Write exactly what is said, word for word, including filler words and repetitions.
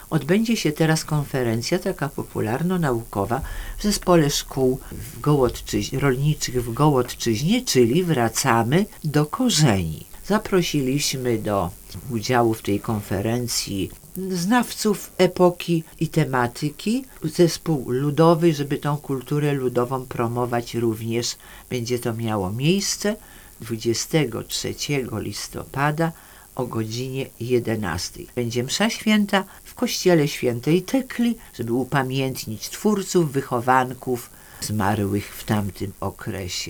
odbędzie się teraz konferencja taka popularno-naukowa w zespole szkół w Gołodczyźnie, rolniczych w Gołodczyźnie, czyli wracamy do korzeni. Zaprosiliśmy do udziału w tej konferencji znawców epoki i tematyki, zespół ludowy, żeby tą kulturę ludową promować również. Będzie to miało miejsce dwudziestego trzeciego listopada o godzinie jedenastej. Będzie msza święta w kościele świętej Tekli, żeby upamiętnić twórców, wychowanków zmarłych w tamtym okresie.